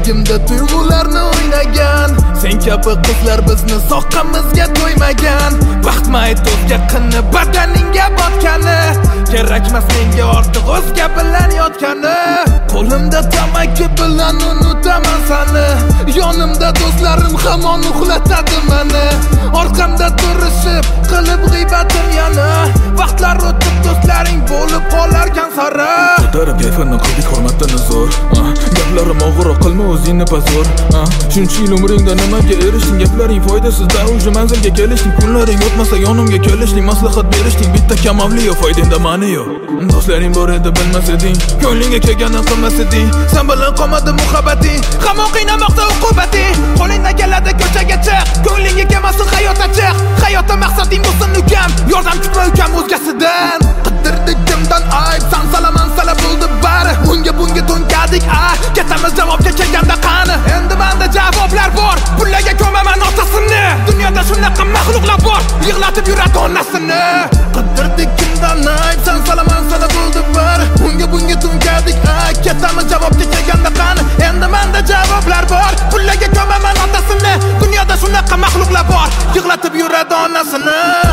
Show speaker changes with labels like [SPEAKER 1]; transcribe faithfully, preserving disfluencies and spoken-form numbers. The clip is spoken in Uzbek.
[SPEAKER 1] yuragimda tuyg'ularni o'ynagan. Sen kabi qizlar bizni soqqamizga to'ymagan. Baxtma ayt o'zga qini badaningga botgani, kerakmas menga ortiq o'zga bilan yotgani. Qo'limda tamaki bilan unutaman sani, yonimda do'stlarim hamon uxlatadi meni. Orqamda turishib qilib g'iybatim yana, vaqtlar o'tib do'stlaring bo'lib qolarkan sara.
[SPEAKER 2] Ko'tarib kayfini qildik hurmatdan zo'r, gaplarim og'ir qilma o'zingni pazor. Shuncha yil umringda nimaga erishding, gaplaring foydasizda o'sha manzilga kelishding. Kunlaring o'tmasa yonimga kelishding, maslahat berishding, bitta kamavli yo foydangda ma'ni yo'q. Do'stlaring bor edi bilmas eding, ko'nglingga kelganini qilmas eding. Sen bilan qolmadi muhabbating, hamon qiynamoqda uqubating. Qo'lingdan keladi ko'chaga chiq, ko'nglingga kelmasin hayot achchiq. Hayotda maqsading bo'lsin ukam, yordam kutma ukam o'zgasidan. Qidirdik kimdan ayb, san salaman sala bo'ldi bari. Bunga bunga to'nkadik a, ketamiz javobga kelganda qani. Endi menda javoblar bor, pullaga ko'maman otasini. Dunyoda shunaqa maxluqlar bor, yig'latib yuradi onasini. Qidirdik kimdan ayb, san salaman sala bo'ldi bari. Bunga bunga to'nkadik a, ketamiz javobga kelganda qani. Endi menda javoblar bor, pullaga ko'maman otasini. Dunyoda shunaqa maxluqlar bor, yig'latib yuradi onasini.